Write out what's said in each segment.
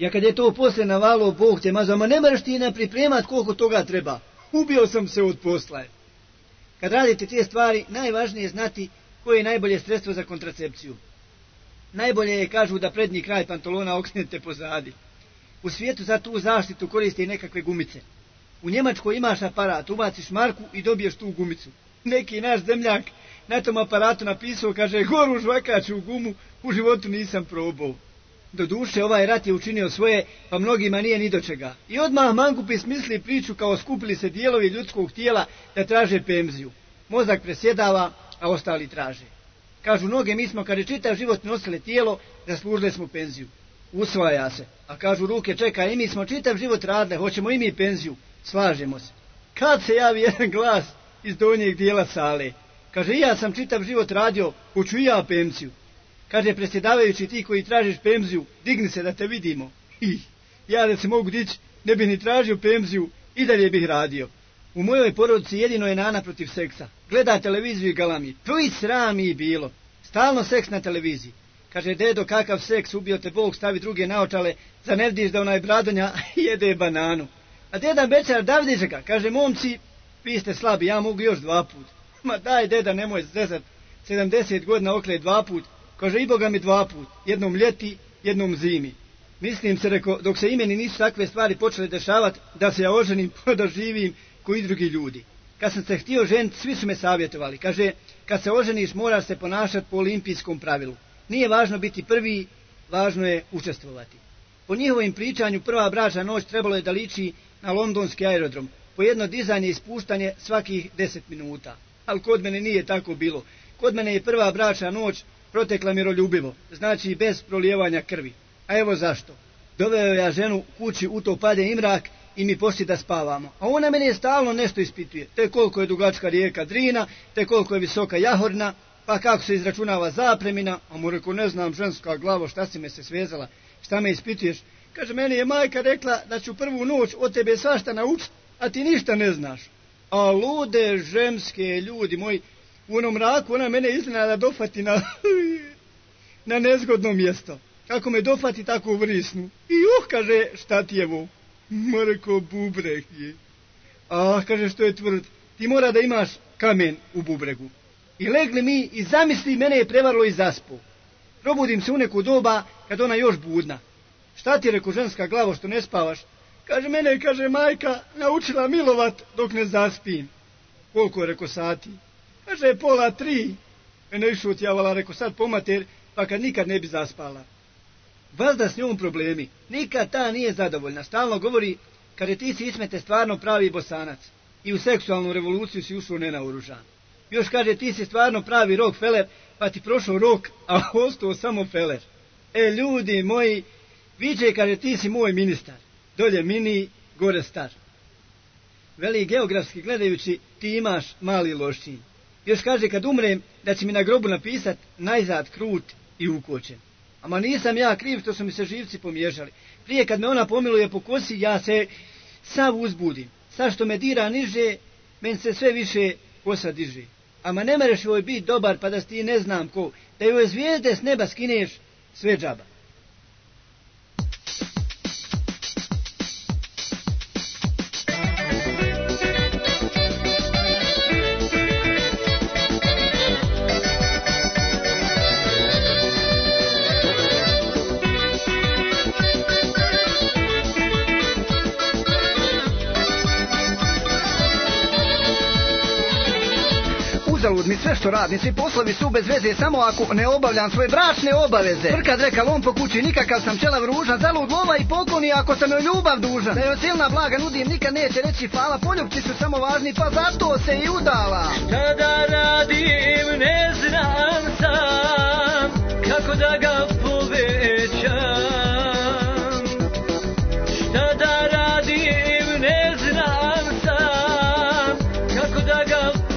Ja kad je to poslije navalo, Bog te mazao, ma ne moraš ti pripremat koliko toga treba. Ubio sam se od posla. Kad radite te stvari, najvažnije je znati koje je najbolje sredstvo za kontracepciju. Najbolje je, kažu, da prednji kraj pantalona okrenete pozadi. U svijetu za tu zaštitu koriste i nekakve gumice. U Njemačkoj imaš aparat, ubaciš marku i dobiješ tu gumicu. Neki naš zemljak na tom aparatu napisao, kaže, goru žvakaću gumu, u životu nisam probao. Doduše, ovaj rat je učinio svoje, pa mnogima nije ni do čega. I odmah mangupi smisli priču kao skupili se dijelovi ljudskog tijela da traže penziju. Mozak presjedava, a ostali traže. Kažu noge, mi smo kad je čitav život nosile tijelo, zaslužili smo penziju. Usvaja se. A kažu ruke, čekaj, i mi smo čitav život radile, hoćemo i mi penziju. Slažemo se. Kad se javi jedan glas iz donjeg dijela sale, kaže, ja sam čitav život radio, hoću i ja penziju. Kaže predsjedavajući, ti koji tražiš penziju, digni se da te vidimo. Ja da se mogu dići, ne bih ni tražio penziju, i dalje bih radio. U mojoj porodici jedino je nana protiv seksa. Gleda televiziju i galami. Tuj sram i bilo. Stalno seks na televiziji. Kaže, dedo, kakav seks, ubio te Bog, stavi druge naočale, za ne vidiš da onaj bradonja jede bananu. A deda Bečar, da vidiš ga, kaže, momci, vi ste slabi, ja mogu još 2 put. Ma daj, deda, nemoj zezat, 70 godina okle 2 put. Kaže, i Boga mi 2 put, jednom ljeti, jednom zimi. Mislim se, reko, dok se i meni nisu takve stvari počele dešavati, da se ja oženim, da živim koji drugi ljudi. Kad sam se htio ženiti, svi su me savjetovali. Kaže, kad se oženiš, moraš se ponašati po olimpijskom pravilu. Nije važno biti prvi, važno je učestvovati. Po njihovim pričanju, prva bračna noć trebalo je da liči na londonski aerodrom. Po jedno dizanje i spuštanje svakih 10 minuta. Ali kod mene nije tako bilo. Kod mene je prva bračna noć protekla miroljubivo, znači bez prolijevanja krvi. A evo zašto. Doveo ja ženu kući, u to pade i mrak i mi pošli da spavamo. A ona mene stalno nešto ispituje. Te koliko je dugačka rijeka Drina, te koliko je visoka Jahorna, pa kako se izračunava zapremina. A mu reko, ne znam, ženska glavo, šta si me se svezala, šta me ispituješ. Kaže, meni je majka rekla da ću prvu noć od tebe svašta naučiti, a ti ništa ne znaš. A lude ženske, ljudi moji, u onom mraku ona mene iznenada dofati na nezgodno mjesto. Kako me dofati, tako vrisnu. I kaže, šta ti je ovo? Ma reko, bubreg je. A, kaže, što je tvrd? Ti mora da imaš kamen u bubregu. I legli mi i zamisli, mene je prevarilo i zaspo. Probudim se u neku doba kad ona još budna. Šta ti, reko, ženska glavo, što ne spavaš? Kaže, mene, kaže, majka naučila milovat dok ne zaspim. Koliko je, reko, sati? Kaže, 2:30. Mene više utjavala, reko, sad pomater, pa kad nikad ne bi zaspala. Valjda s njom problemi. Nikad ta nije zadovoljna. Stalno govori, kaže, ti si Ismete stvarno pravi Bosanac. I u seksualnu revoluciju si ušao nenaoružan. Još kaže, ti si stvarno pravi Rockefeller, pa ti prošao rok, a ostao samo feller. Ljudi moji, viđe, kaže, ti si moj ministar. Dolje mini, gore star. Veli, geografski gledajući, ti imaš mali lošćin. Još kaže, kad umrem, da će mi na grobu napisat najzad krut i ukočen. Ama nisam ja kriv što su mi se živci pomiješali. Prije kad me ona pomiluje po kosi, ja se sav uzbudim. Sad što me dira niže, men se sve više kosa diže. Ama ne mereš joj biti dobar, pa da ti ne znam ko, da joj zvijezde s neba skineš, sve džaba. Uzalud mi sve što radim, svi poslovi su bez veze, samo ako ne obavljam svoje bračne obaveze. Prkad reka lom po kući, nikakav sam čelav ružan, zalud lova i pokloni ako sam joj ljubav dužan. Da joj silna blaga nudim, nikad neće reći hvala, poljubci su samo važni, pa zato se i udala. Šta da radim, ne znam sam, kako da ga povećam. Šta da radim, ne znam sam, kako da ga povećam.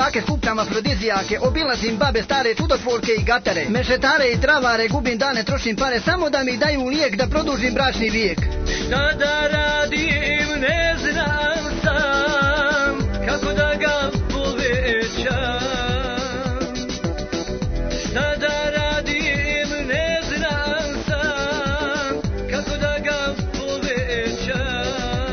jake skupljam afrodizijake, obilazim babe stare čudotvorke i gatare, mešetare i travare, gubim dane, trošim pare, samo da mi daju lijek da produžim bračni vijek. Šta da radim, ne znam sam, kako da ga povećam. Šta da radim, ne znam sam, kako da ga povećam.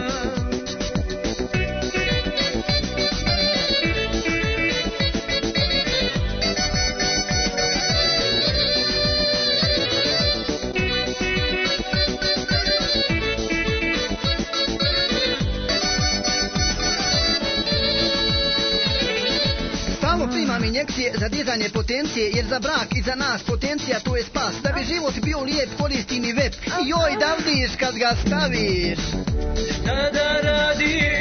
Primam injekcije za dizanje potencije, jer za brak i za nas potencija to je spas. Da bi život bio lijep koristim i vep. Joj da vidiš kad ga staviš. Šta da radim,